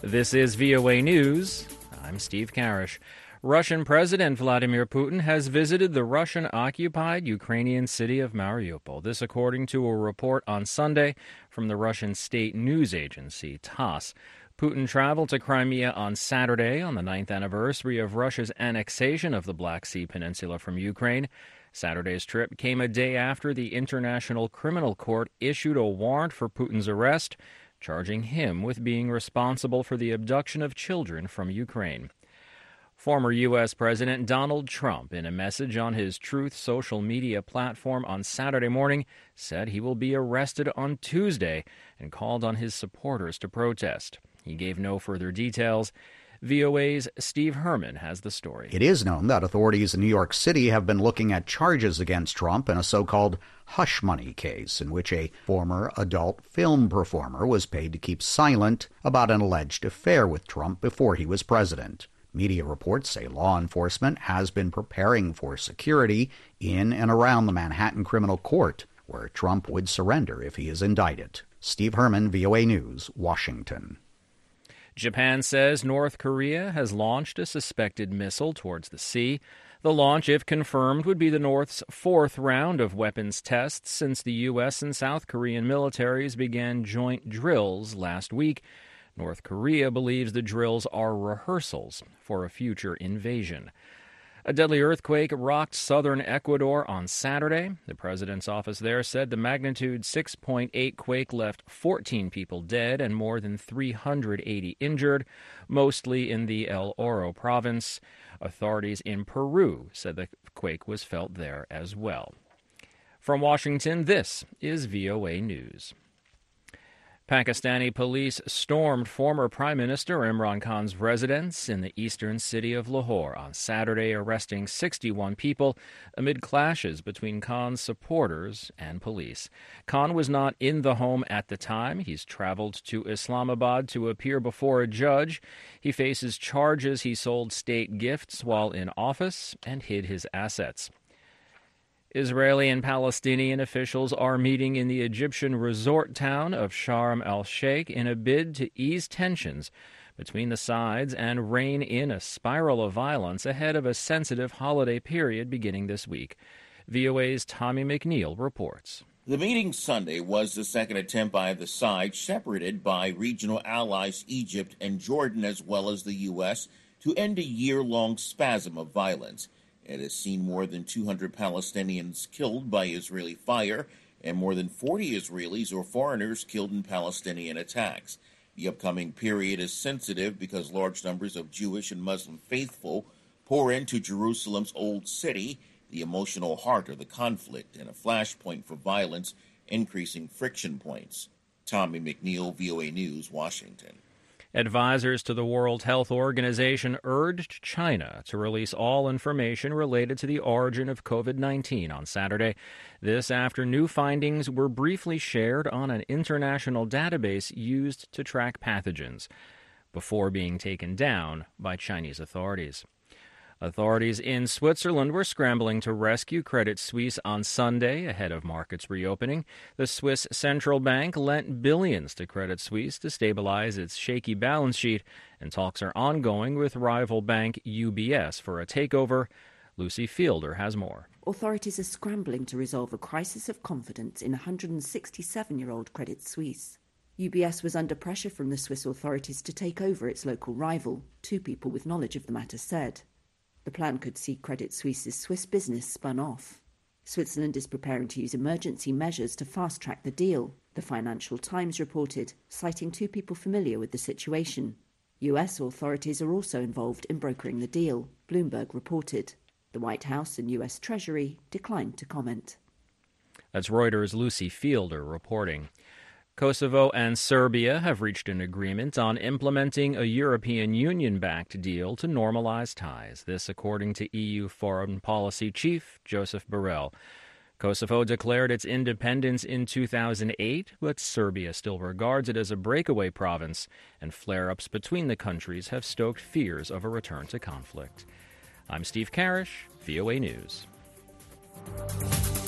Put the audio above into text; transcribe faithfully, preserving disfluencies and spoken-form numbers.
This is V O A News. I'm Steve Karish. Russian President Vladimir Putin has visited the Russian-occupied Ukrainian city of Mariupol. This according to a report on Sunday from the Russian state news agency TASS. Putin traveled to Crimea on Saturday on the ninth anniversary of Russia's annexation of the Black Sea Peninsula from Ukraine. Saturday's trip came a day after the International Criminal Court issued a warrant for Putin's arrest, charging him with being responsible for the abduction of children from Ukraine. Former U S. President Donald Trump, in a message on his Truth social media platform on Saturday morning, said he will be arrested on Tuesday and called on his supporters to protest. He gave no further details. V O A's Steve Herman has the story. It is known that authorities in New York City have been looking at charges against Trump in a so-called hush money case in which a former adult film performer was paid to keep silent about an alleged affair with Trump before he was president. Media reports say law enforcement has been preparing for security in and around the Manhattan Criminal Court, where Trump would surrender if he is indicted. Steve Herman, V O A News, Washington. Japan says North Korea has launched a suspected missile towards the sea. The launch, if confirmed, would be the North's fourth round of weapons tests since the U S and South Korean militaries began joint drills last week. North Korea believes the drills are rehearsals for a future invasion. A deadly earthquake rocked southern Ecuador on Saturday. The president's office there said the magnitude six point eight quake left fourteen people dead and more than three hundred eighty injured, mostly in the El Oro province. Authorities in Peru said the quake was felt there as well. From Washington, this is V O A News. Pakistani police stormed former Prime Minister Imran Khan's residence in the eastern city of Lahore on Saturday, arresting sixty-one people amid clashes between Khan's supporters and police. Khan was not in the home at the time. He's traveled to Islamabad to appear before a judge. He faces charges he sold state gifts while in office and hid his assets. Israeli and Palestinian officials are meeting in the Egyptian resort town of Sharm el-Sheikh in a bid to ease tensions between the sides and rein in a spiral of violence ahead of a sensitive holiday period beginning this week. V O A's Tommy McNeil reports. The meeting Sunday was the second attempt by the sides, separated by regional allies Egypt and Jordan as well as the U S, to end a year-long spasm of violence. It has seen more than two hundred Palestinians killed by Israeli fire and more than forty Israelis or foreigners killed in Palestinian attacks. The upcoming period is sensitive because large numbers of Jewish and Muslim faithful pour into Jerusalem's Old City, the emotional heart of the conflict, and a flashpoint for violence, increasing friction points. Tommy McNeil, V O A News, Washington. Advisors to the World Health Organization urged China to release all information related to the origin of COVID nineteen on Saturday. This after new findings were briefly shared on an international database used to track pathogens, before being taken down by Chinese authorities. Authorities in Switzerland were scrambling to rescue Credit Suisse on Sunday ahead of markets reopening. The Swiss central bank lent billions to Credit Suisse to stabilize its shaky balance sheet, and talks are ongoing with rival bank U B S for a takeover. Lucy Fielder has more. Authorities are scrambling to resolve a crisis of confidence in one hundred sixty-seven-year-old Credit Suisse. U B S was under pressure from the Swiss authorities to take over its local rival, two people with knowledge of the matter said. The plan could see Credit Suisse's Swiss business spun off. Switzerland is preparing to use emergency measures to fast-track the deal, the Financial Times reported, citing two people familiar with the situation. U S authorities are also involved in brokering the deal, Bloomberg reported. The White House and U S Treasury declined to comment. That's Reuters' Lucy Fielder reporting. Kosovo and Serbia have reached an agreement on implementing a European Union-backed deal to normalize ties. This according to E U Foreign Policy Chief Joseph Borrell. Kosovo declared its independence in two thousand eight, but Serbia still regards it as a breakaway province, and flare-ups between the countries have stoked fears of a return to conflict. I'm Steve Karish, V O A News.